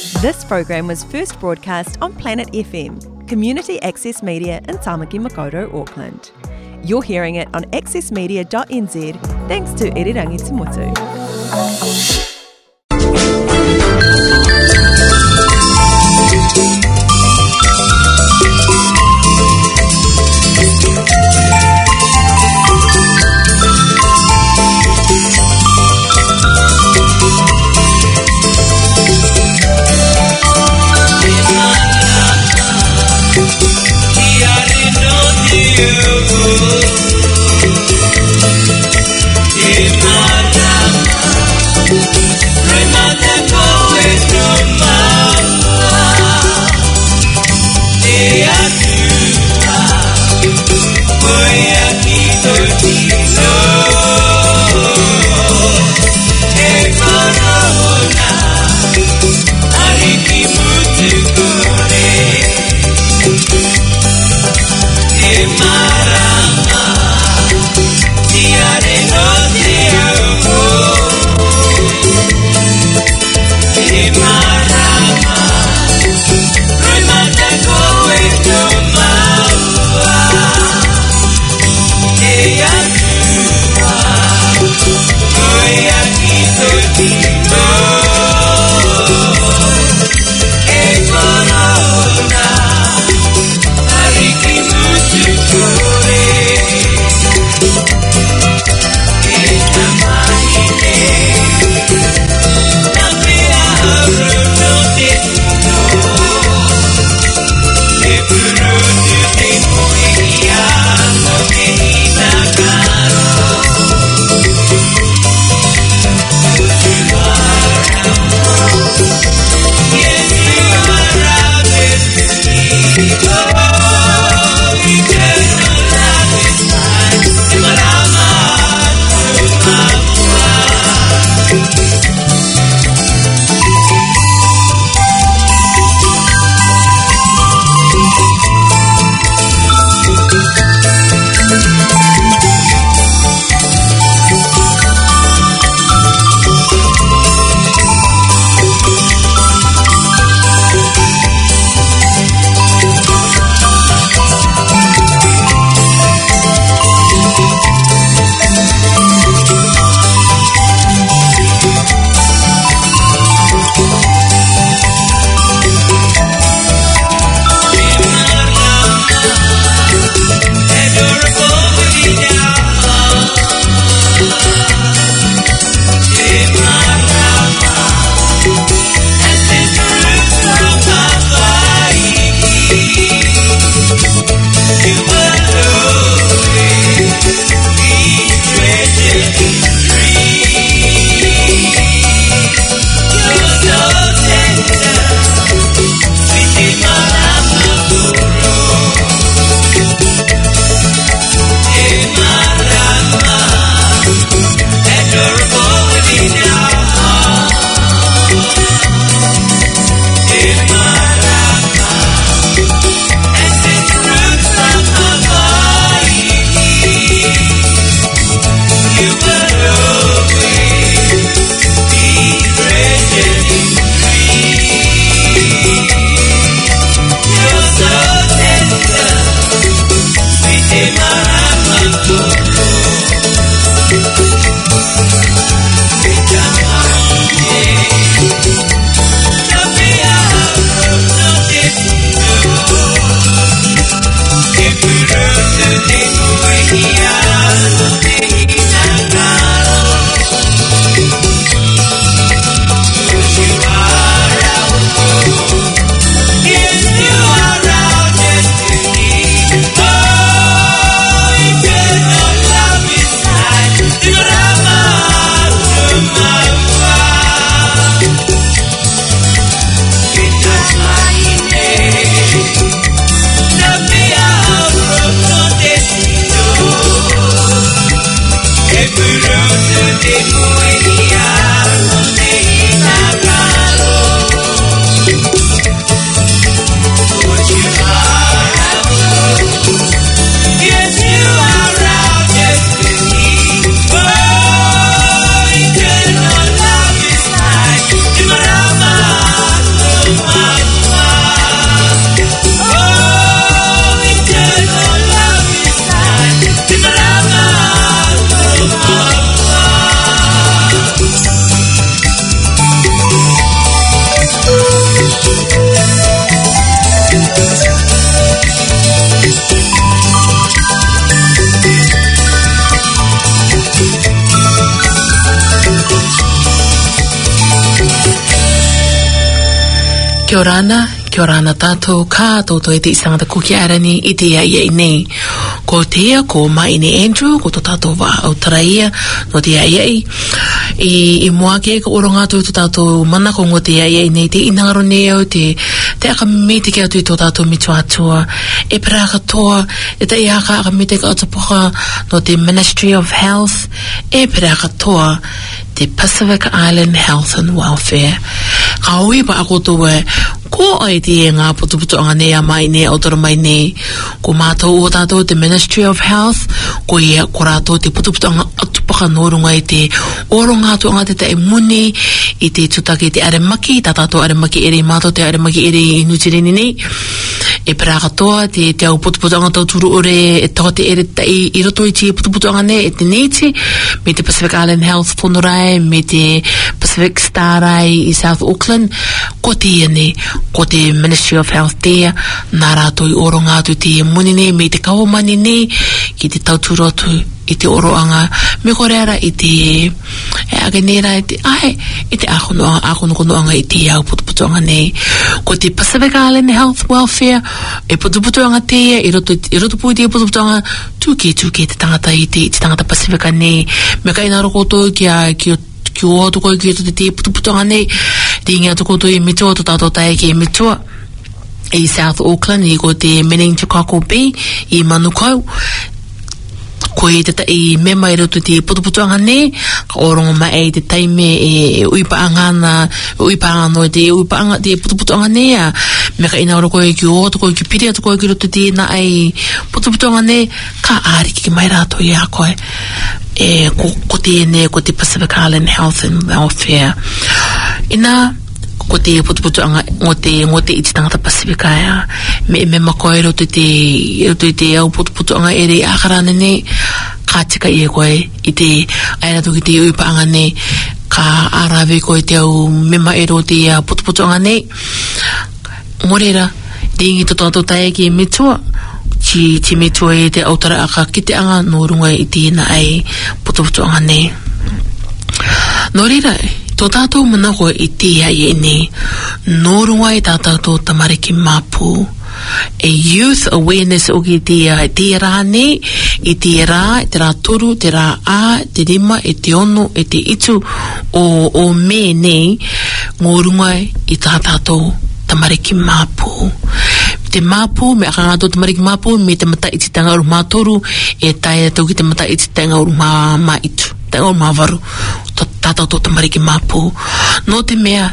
This program was first broadcast on Planet FM, community access media in Tamaki Makaurau, Auckland. You're hearing it on accessmedia.nz thanks to Irirangi Tumutu. Kia orana tātou kātou e te isangata kuki arani I te ia nei. Ko te ia, ko mai ni Andrew, ko tō tātou wā au taraia, no te ia I mua ke ka oronga tu tō tātou mana ko ngō te ia nei, te inangaro nei au, te aka mite ke atu I tō tātou mitu atua, e pera katoa, e te ia aka mite ka atapoka, no te Ministry of Health, e pera katoa, te Pacific Island Health and Welfare. Ka ui pa ako tō ko ai te ngā putuputu anga nei a mai nei, autora mai nei, ko mātou o tātou te Ministry of Health, ko ia ko rātou te putuputu anga atupaka nōrunga I te oronga atu anga te tae muni, I te tutaki te aremaki, tā tātou aremaki ere mātou te aremaki ere I Nutireni nei, e pera katoa te au putuputu anga tau turu ore, e taho te ere tai I roto I te putuputu anga nei, e te neiti, me te Pacific Island Health whonorai, me te Pacific Star Rai I South Auckland, ko te ia nei, ko te Ministry of Health tea, nā rātou I oronga atu te muni nei, me te kawamani nei, ki te tauturu atu I te oroanga, me koreara I te agenera I te akonoanga I te au putuputuanga nei. Ko te Pacific Island Health Welfare, e putuputuanga tea, I roto pui te putuputuanga, tūke te tangata I te tangata Pacifica nei, me kai naro koto ki o to koe ki te putuputuanga nei, te inga to koto I mitua, to tātou tae ki mitua, I South Auckland, I ko te Meningokoko Bay, I Manukau, ko e te I mema I roto te putuputuanga nei, ka orongo mai te taime e uipaanga no te uipaanga te putuputuanga nei, me ka ina oro koe ki o, to koe ki piri atu koe ki roto te na ai putuputuanga nei, ka āriki ki mai rātou I a koe. Ko te ne, ko te Pacific Island Health and Welfare. Ina, ko te putuputuanga ngō te I te tangata Pacifica ia, me mako e roto te au putuputuanga ere I akarane nei, ka tika I koe I te airato ki te uipaanga nei, ka arawe koe te au mema e roto te putuputuanga nei, ngorera, te ingi to tātou tae ki mitua, ti mitua e te autara aka ki te anga no runga I tēnā ai putuputuanga nei. Nō rira, tō tātou manako I te ai e nei, nō runga I tātou tamariki māpū, a youth awareness o ki te rā nei, I te rā, te rā toru, te rā ā, te rima, e te ono, e te itu o me nei, ngō runga I tātou tamariki māpū. Te māpū, me aka ngātou tamariki māpū, me te mata I te tanga uru mātoru, e tae tau ki te mata I te tanga uru mā itu, tanga uru mā varu, tātou tō tamariki māpū. Nō te mea,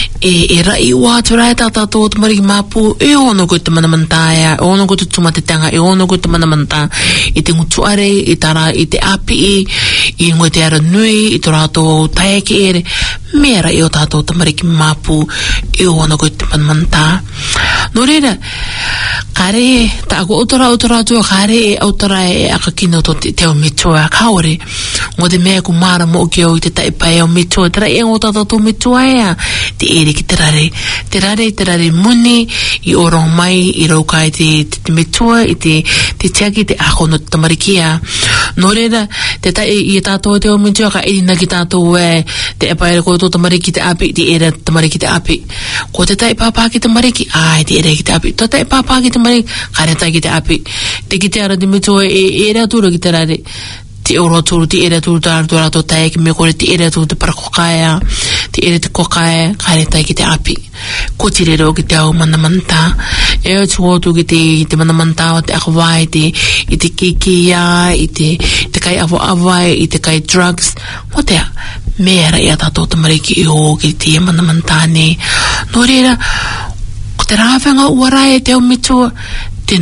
e rai wāturai tātou tō tamariki māpū, e ono koe te manamantāia, e ono koe te tumatetanga, e ono koe te manamantā, I te ngutuare, I te api, I ngoe te ara nui, I tō rātou taeke ere, mea rai o tātou tamariki māpū, e ono koe te manamantā. Nō reira, kare, ta ako otora atua, kare e autara e aka kino to te o mitua, kaore, ngō te mea ku mara mo ki au I te taipai o mitua, tera e ngō tātou tō mitua ea, te ere ki te rare muni, I orong mai, I raukai te mitua, I te tiaki, te ako no te tamarikia. Nō reira, te tai I tātou te o mitua, ka erina ki tātou e, te epai ko tō tamariki te api, te ere tamariki te api. Ko te tai pāpā ki tamariki, ai, te ere ki te api. Tō tai pāpā ki tamariki, kare tai ki te api. Te ki te ara te mitua e ere atura ki te rare. Te oro tūru, te ere tūru tāru rātou tae ki me kore, te ere tūru te parakokaia, te ere te kokaia, kare tai ki te api. Ko te rero ki te au manamanta. E o tūgotu ki te manamanta o te akawai, I te kikia, I te kai awai, I te kai drugs. Mo te mera I a tātou tamariki I o ki te manamanta ne. Nō reira, ko te rāwhenga uarai te au mitua, te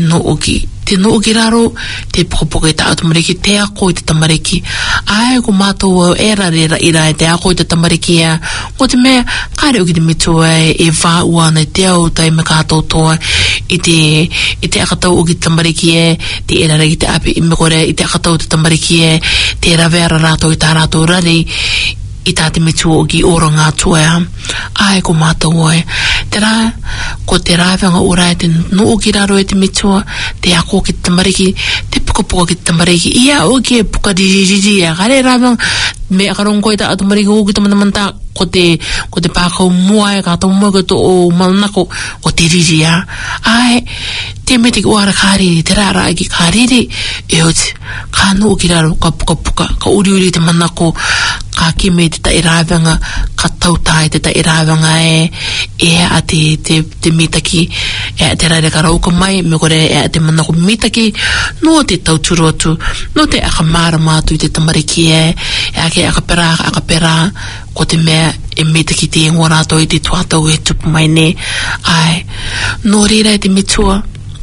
no ki raro, te pokopoke ta tamariki, te ako I te tamariki. Ai ko mātou e rare ira te ako I te tamariki ea. Ko te mea, kāre o ki te mitua e wā ua nei te au tai me kātou toa I te akatau o ki te tamariki e, te e rare ki te api, I me kore I te akatau te tamariki e, te rawera rātou I tā rātou rare, I tā te mitua o ki ora ngā tuea. Ai ko mātou oe. Te rā, ko te rāwanga ora e te nuu ki raro e te mitua, te ako ki te mariki, te pukapuka ki te mariki, ia o ki e puka diriri e kare rāwanga, me akarongo i ta atu mariki o ki te manamanta, ko te pākau mua e kātau mua kato o malnako, o te riri a. Ai, te me te uara kāriri, te rāra ki kāriri, e oti, kā nuu ki raro, ka pukapuka, ka uri te manako, ka kime te tai rāwanga, ka tautai te tai rāwanga e a te mitaki, e a te raere ka rauka mai, me kore e a te manako mitaki, no te tauturu atu, no te aka mārama atu i te tamariki e a ke aka pera, ko te mea e mitaki te ingoa rātou i te tuatau e tupu mai ne, ai, no reira e te mitua,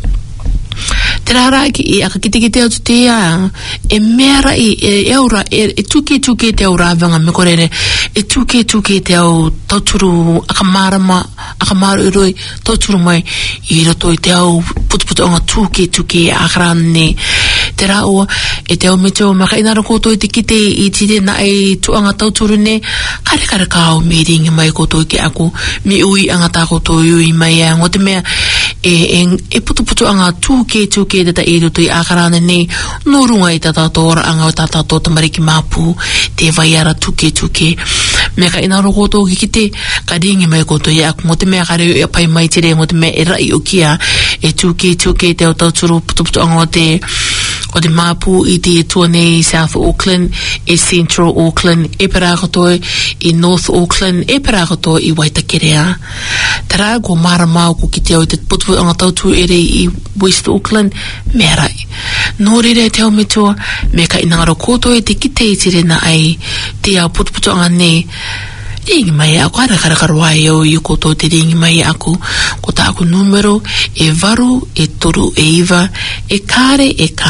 te rāra i aka kite atu te ia, e mera e eura, e tuke te au rāwanga, me korere, e tuke te au tauturu, aka māru iroi, tauturu mai, i roto i te au putu anga tuke akarane, te rāua, e te au mitua, maka inara koto i te kite i tire na e tuanga tauturu ne, kare kao me ringi mai koto i ke ako, mi ui anga tā koto i ui mai e, ngote mea, e putu anga tuke te ta iro tui akarane ne, no runga i tata tora anga o tata to tamariki māpū, te vaiara tuke. Mea ka ina rokoto ki kite, ka ringi mai koto i ako, ngote mea kare i apai mai tere, ngote mea e rai o kia, e tuke te au tauturu putu anga o te māpū i te tua nei South Auckland, e Central Auckland, e Parākatoa i North Auckland, e Parākatoa i Waitakerea. Tara ko māramau ko ki te au te putu anga tauturu ere i West Auckland, mea rai. Nō rere te au mitua, me ka inangaro koto e te kite i tere na ai, te au putu anga nei, ringi mai ako, kare au i koto te ringi mai ako, ko ta ako numero, e varu, e toru, e iwa, e kare.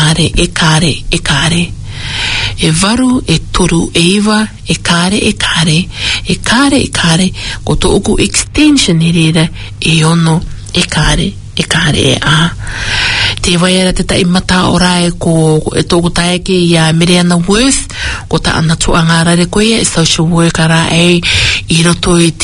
E varu, e toru, e iwa, e kare, ko to oku extension e rera, e ono, e kare e a. Te waiera te tai mata ora ko e tōku taeke i a Miriana Worth, ko ta ana tuanga rare koe e social worker a i roto i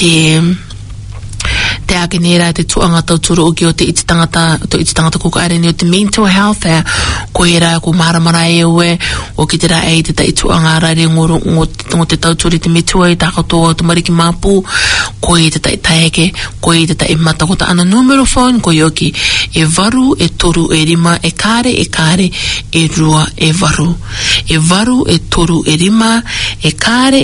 te ake nera te tuanga tauturu o ki o te iti tangata kuka areni o te mental health koe ra ko maramara e ue o ki te ra e te tai tuanga rare ngo te tauturi te mitua i tākatoa o te mariki māpū koe te tai taeke koe te tai mata ko ta ana numero phone koe o ki e varu, e toru, e rima, e kare, e rua, e varu, e toru, e rima, e kare,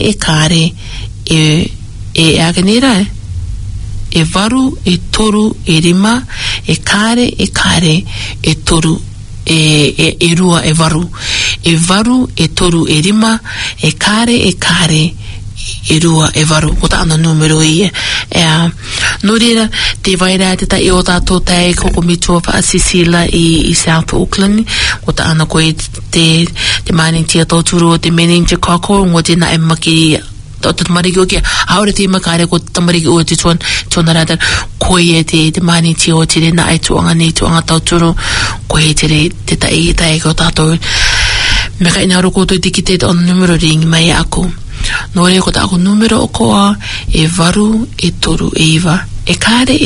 e ake nera e varu, e toru, e rima, e kare, e toru, e rua, e varu, e toru, e rima, e kare, e rua, e varu, ko ta ana numero i no reira, te vaira te tai o tātou tai koko mitua pa Cecilia i South Auckland, ko ta ana koe te mānintia tōturu o te manager kako, ngo te na e maki o te tamariki o kia, haore te makare ko tamariki o te tuana rata, koe e te māninti o te rena ai tuanga tauturu, koe e te tai ko tātou. Me ka ina roko to i tiki te on numero ringi mai ako. Nō rea ko ta ako numero o koa, e varu, e toru, e iwa, e kare.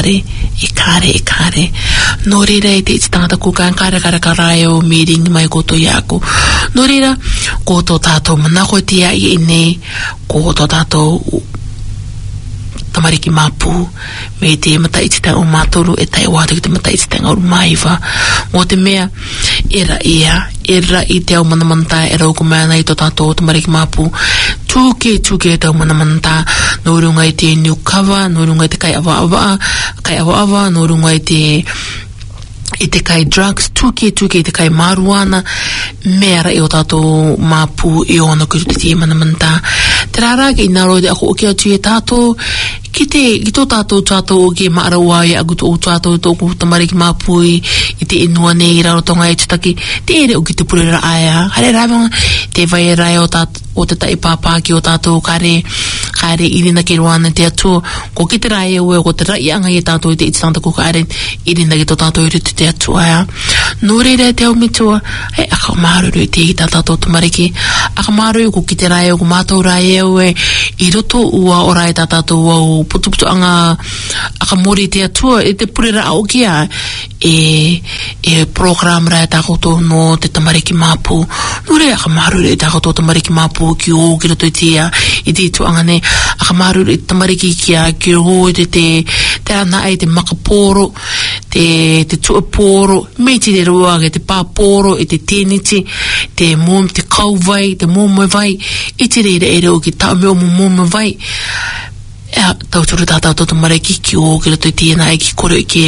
Nō reira e te iti tangata kuka kare rai o me ringi mai koto i ako. Nō reira, ko tō tātou manako te ai e nei, ko tō tātou tamariki māpū, me te mata ititanga o mātoru, e tai wātaki te mata ititanga o maiwa. Mō te mea, era i te au manamanta, e rauko mea nei tō tātou tamariki māpū, tuke te au manamanta, nō runga i te new cover, nō runga i te kai awa, nō runga i te kai drugs, tuke i te kai marijuana, mea rai o tātou māpū i ona ki te manamanta. Te rāra ki naro te ako oki atu e tātou, ki tō tātou o ki maaraua e agu tō tātou tōku tamariki māpū i te inua nei i rarotonga e tutaki, te ere o ki te purera aia. Hare rāwanga, te vai rai o te tai pāpā ki o tātou kare irina ki ruana te atua, ko ki te rai e ue, ko te rai anga i tātou i te ititanga kuka aren, irina ki tō tātou i ritu te atua aia. Nō reira te au mitua, aka maruru i te i tātou tamariki, aka maruru ko ki te rai o ko mātou rai e ue, i roto ua o rai tātou au putu anga akamori te atua e te purera au kia e program rai tākoto no te tamariki māpū no rea akamaru e tākoto tamariki māpū ki o ki roto i tia i te tuangane akamaru e tamariki kia ki o te ana e te makaporo te tuaporo mei te rua te pāporo e te teniti te mōm te kauwai te mōmai vai i te reira e reo ki tau meo mōmai vai tau turu tātau tō tamariki ki o ki roto i tia e ki kore ki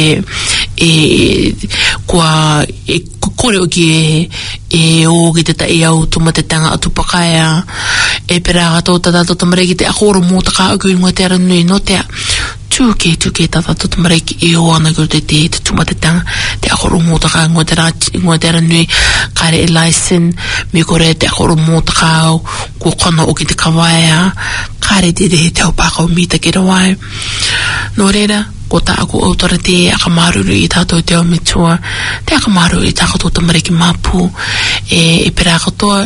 kore o ki o ki te tai au tuma te tanga atu pakaia pera tō tātau tamariki te akoro mō taka au ki ngoi te ara nui no te tuke tātau tō tamariki o ana ki roto i te tuma te tanga te akoro mō taka ngoi te ara nui kare e laisen me kore te akoro mō taka au kua kona o ki te kawaia kare te au pākau mita ki rawai no reira ko ta aku autora te akamaruru i tātou te au mitua te akamaruru i tātou tamariki māpū e pera katoa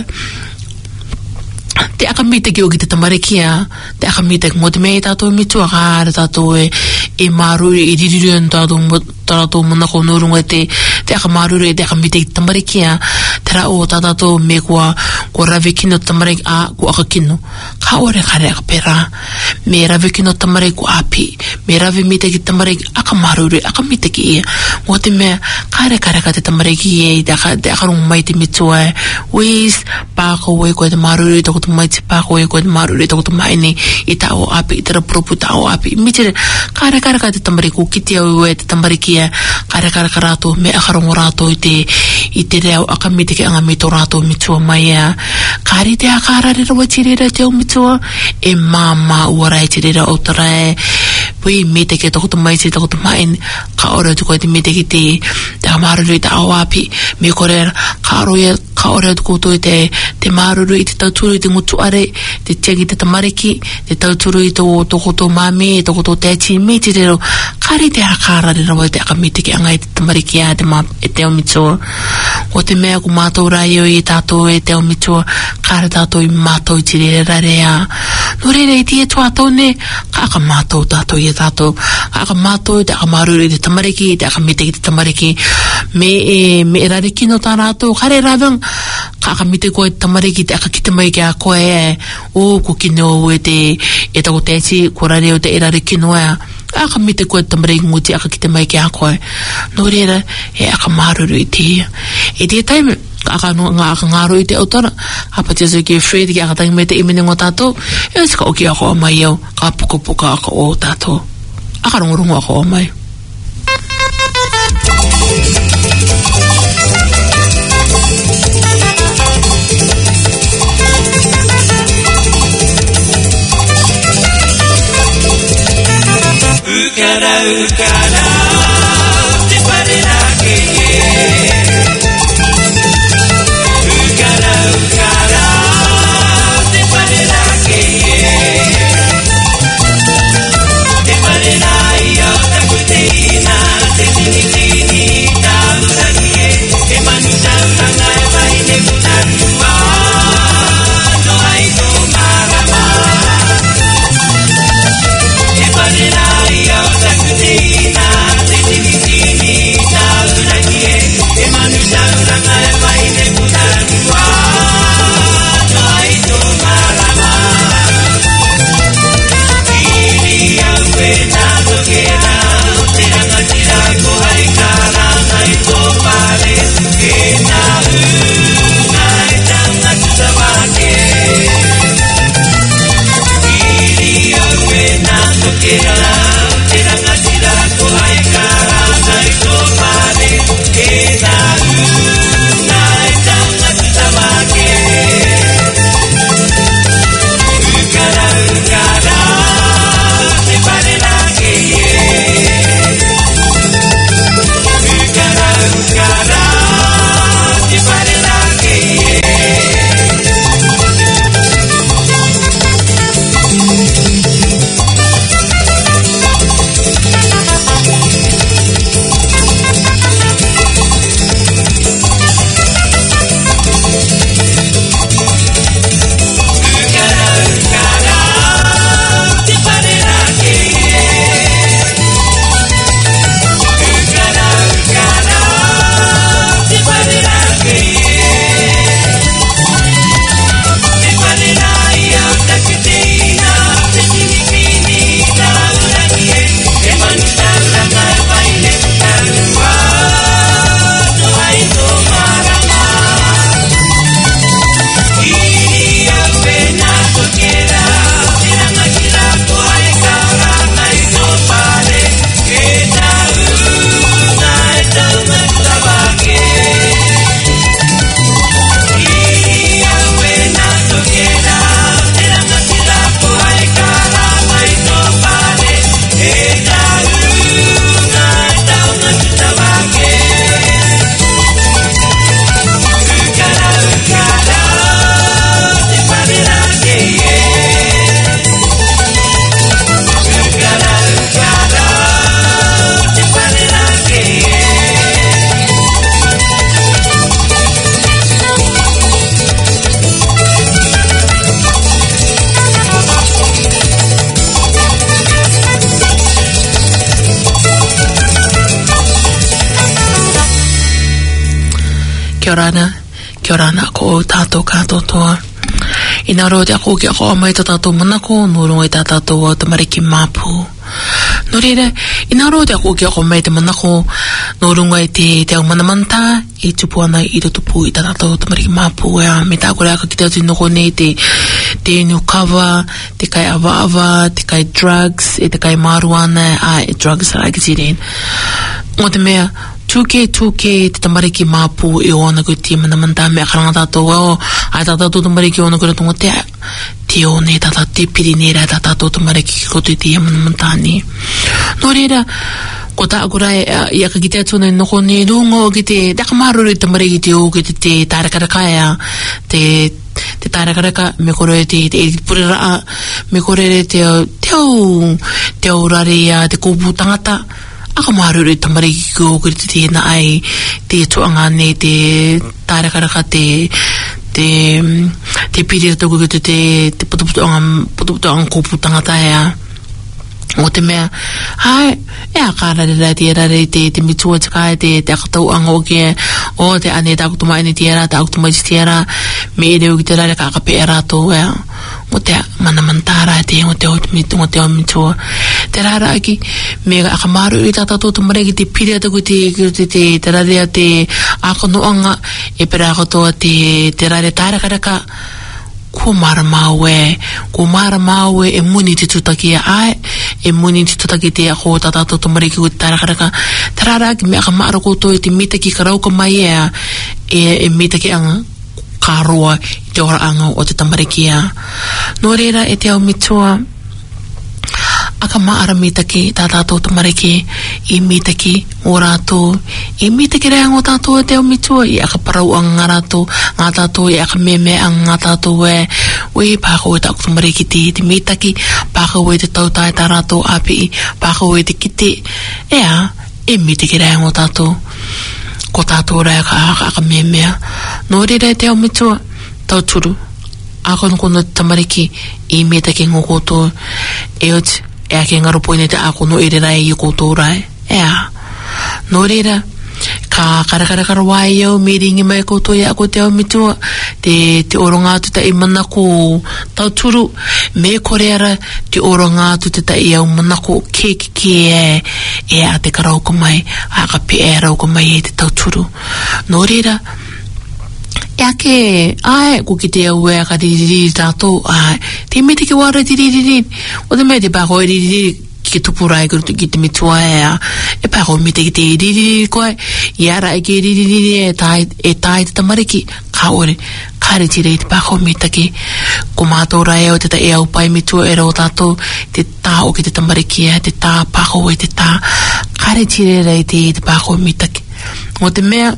te akamita ki o ki te tamarikia te akamita ki mo te mea i tātou mitua kāre tātou e maruru i ririru tātou manako nurunga te akamaruru e te akamita ki tamarikia te ra o tātou me kua rave kino tamariki ko aka kino ka ore kare aka pera me rave kino tamariki ko api me rave mita ki tamariki akamaruru akamita ki ia mo te mea kare ka te tamariki e te akarunga mai te mitua wis pāko e koe te maruru i te mai te pāko e koe te maruru i te mai ni i ta o api i te rapropu ta o api mitere kare ka te tamariki ko kiti au e te tamariki e kare ka rato me akarongo rato i te reo akamita ki anga mito rato mitua mai ea kare te akarare rawa tirera te au mitua e mama uarai tirera o tarae pui mete ke toko mai se toko mai ka ora tu ko te mete ki te maruru i te au api me kore ka ora tu ko te maruru i te tauturu i te ngutu are te tiagi te tamariki te tauturu i toko to mame toko to te achi me te rero kare te akarare rawa te akamite ki anga i te tamariki a te au mitua o te mea ku mātou rai o i tātou e te au mitua kare tātou i mātou i tirere rarea no rere i tia tuatou ne ka aka mātou tātou i tātou ka aka mātou i te akamaruru i te tamariki i te akamite ki te tamariki me rare kino tā rātou kare ravang ka akamite koe te tamariki te akakite mai ki a koe o ko kino e tako te ati ko rare o te rare kino akamite koe te tamariki nguti akakite mai ki a koe no rere e akamaruru i te taime aka ngaro i te autara hapa te ki Fred ki aka tangi me te imene ngō tātou e sika oki ako o mai au ka puka ako o tātou aka rongorongo ako o mai Ukara te parera ke Ukara te parera ke te parera i au takuteina te tini tauranie te manusa uranga e vai ne kutarua no ai to marama te parera i au takuteina te tini tauranie te manusa uranga e vai ne kutarua no ai to marama Iri au pena tokera te ranga tira ko ai kara nai to pare ke na nai tanga tutawake Iri au pena tokera te ranga tira ko ai kara nai to pare ke na nai tanga tutawake Ukara te parera ke Ukara te parera ke Kia ora ko tātou kātou toa. Ina roa te ako ki ako amai ta tātou manako, no rongo i tā tātou au te mariki māpū. No reira, ina roa te ako ki ako amai te manako, no rongo i te au manamanta, i tupu ana i tupu i tā tātou te mariki māpū. Me tā kore aka ki te atu noko nei te new cover, te kai awa, te kai drugs, te kai marijuana, drugs ara ki tiren. O te mea, Tuke te tamariki māpū i o ana koe te manamanta me akaranga tātou au, ai tātou tamariki o ana koe ratonga te o ne tātou te piri nera tātou tamariki ki koto i te manamanta ni. No reira, ko tā akura i aka ki te atuna i noko ni rungo ki te takamaruru i tamariki te o ki te tārakaraka te tārakaraka me kore te puriraa, me kore te au rare te kōpū tangata, aka maruru tamariki ko kiri te na ai te tuanga ne te tārakaraka te piri toko ki te putuputuanga kōpū tangata o te mea kārare te rare te mitua takai te akatauanga o ke o te ane te akutumai ni te era te akutumai te era me ereu ki te rare ka akape erato o te manamantara te o te o mitua te rara aki me akamaru i tātou tamariki te piri toko te rare te akanoanga e pera akatoa te rare tārakaraka ko mara maue e muni te tutaki e muni te tutaki te ako tātou tamariki o te tārakaraka te rara aki me akamara koto e te mitaki karauka mai e mitaki anga kāroa i te oraanga o te tamariki no reira e te au mitua aka maara mitaki tā tātou tamariki i mitaki o rātou i mitaki rea ngō tātou e te au mitua i aka parau ang ngā rātou ngā tātou i aka meme ang ngā tātou ui pākau e tāku tamariki te mitaki pākau e te tautai tā rātou api pākau e te kite e mitaki rea ngō tātou ko tātou rea ka aka memea no reira e te au mitua tauturu ako nukona tamariki i mitaki ngō koutou e oti e ake ngaropoine te ako no ere rai i koutou rai no reira ka karakarakara wai au me ringi mai koutou e ako te au mitua te oronga atu ta i manako tauturu me koreara te oronga atu te ta i au manako ke e a te karauka mai a ka pe e rauka mai e te tauturu no reira e ake ko ki te au e ka ririri tātou te me te ki wara te ririri o te me te pāko e ririri ki tupu rai ki te mitua e pāko me te ki te ririri koe i ara e ki ririri e tai te tamariki ka ore kare tira i te pāko me taki ko mātou rai o te ta e au pai mitua e rao tātou te tā o ki te tamariki te tā pāko e te tā kare tira rai te pāko me taki o te mea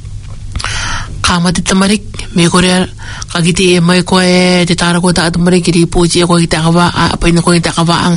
kāma te tamarik me korea ka ki te e mai koe te tāra koe tā tamarik ki te pōti e koe ki te akawa apaina koe ki te akawa ang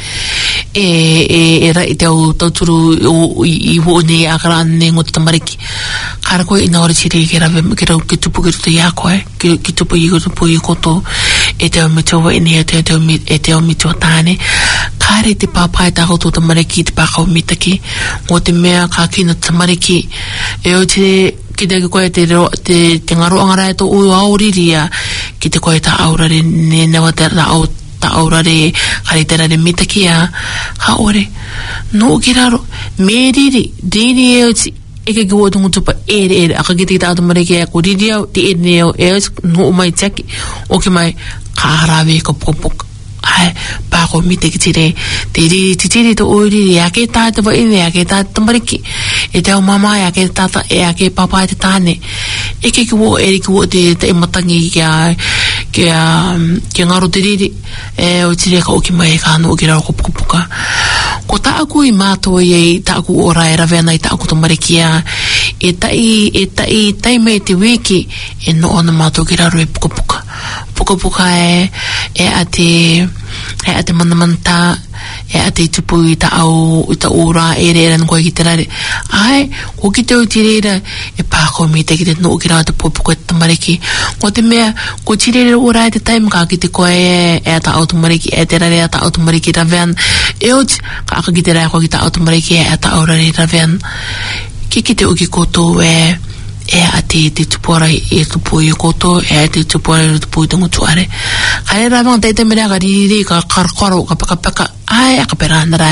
e rai te au tauturu i huone a karane ngō te tamariki kāra koe ina ore tiri ki rawe ki tupu ki tupu i a koe ki tupu i koto e te au mitua ine e te au mitua tāne kāre te pāpai tā koto tamariki te pākau mitaki ngō te mea ka kina tamariki e o te ki te koe te ngaro angarai to ui auriria ki te koe ta aurare ne newa te ta aurare kare te rare mitaki ka ore no ki raro me riri e oti e ke kua tungu tupa ere aka ki te tautamariki ko riri au te ere e no umai teki o ki mai ka harawe ka popok pāko mite ki tire te riri te tiri to oiriri a ke tāta wa ine a ke tāta tamariki e te au mamai a ke tāta e a ke papai te tāne e ke kiwo eri kiwo te matangi ki ngaro te riri e o tire ka oki mai ka anu o ki rao ko puka ko tāku I mātua iei tāku ora e rawena I tāku tamarikia e tai mei te wiki e no ona mātua ki raro e puka e a te manamanta e a te tupu I ta au I ta ora e re ran koe ki te rare ai ko ki te o ti reira e pāko mi te ki te no ki rao te puka te tamariki ko te mea ko ti reira ora e te taim ka ki te koe e a ta au tamariki e te rare a ta au tamariki rawean e o ka aka ki te rai koe ki ta au tamariki e a ta au rare rawean ki te o ki koto e a te tupora e tupu I koto e a te tupora e tupu I tango tuare kai rawang te mea ka riri ka karkaro ka paka ai aka perarai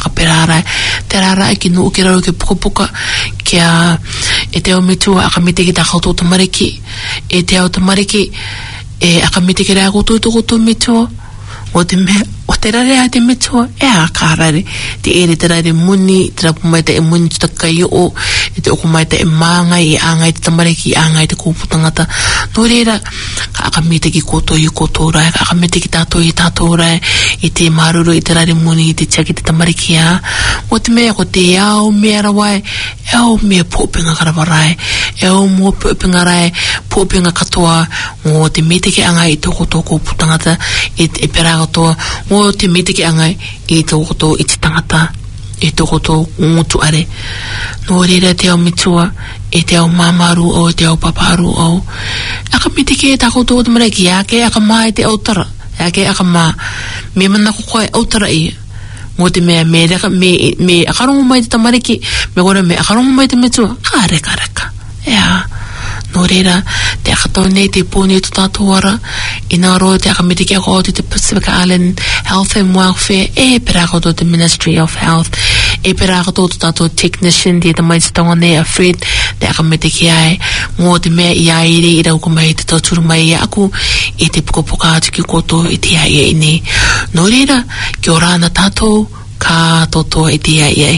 te rara ki no ki raro ki puka kia e te o mitua aka mite ki ta kauto tamariki e te au tamariki e aka mite ki rai koto mitua o te mea o te rare a te mitua e a kārare te ere te rare muni te rapu mai te e muni te takai o e te oko mai te e māngai e āngai te tamariki e āngai te kōputangata no reira ka aka mite ki koto I koto rai ka aka mite ki tātou I tātou rai I te maruru I te rare muni I te tia ki te tamariki a o te mea ko te au mea rawai e au mea pōpinga karawarai e au mua pōpinga rai pōpinga katoa o te mite ki āngai I tō koto kōputangata e pera katoa o te mite ki angai I tō koto I te tangata e tō koto ngotu are no reira te au mitua e te au mamaru o te au paparu o aka mite ki e tā koto o te maraki ake aka maa e te autara ake aka maa me mana kokoe autara I mo te mea me akarongo mai te tamariki me kore me akarongo mai te mitua ka reka ea no reira te akatau nei te pōne tu tātou ara I nā roa te akamete ki ako te Pacific Island Health and Welfare e pera ako te Ministry of Health e pera ako tu tātou technician te tamai te tonga nei a Fred te akamete ki ai ngō te mea I aere I rau kumai te tauturu mai I aku e te puka atu ki koto I te ai nei no reira ki o rāna tātou ka toto I te ai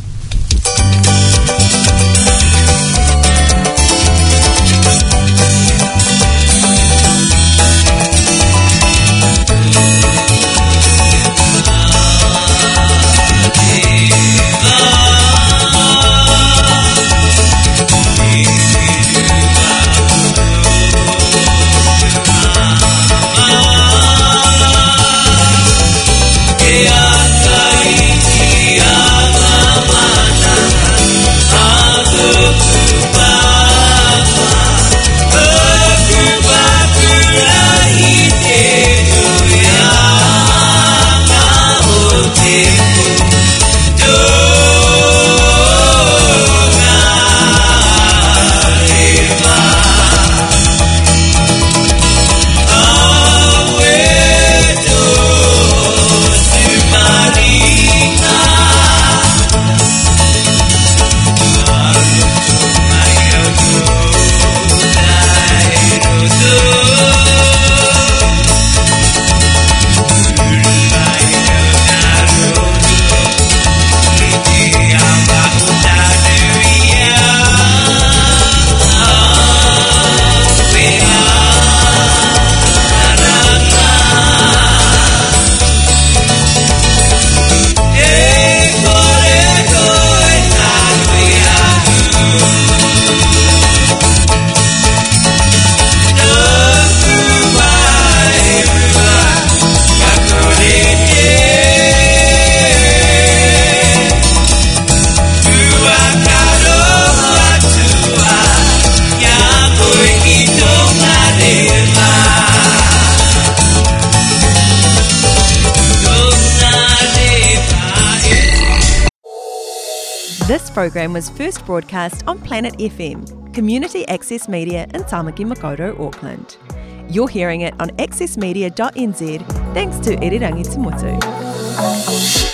This program was first broadcast on Planet FM, community access media in Tamaki Makaurau, Auckland. You're hearing it on accessmedia.nz thanks to Irirangi Te Motu.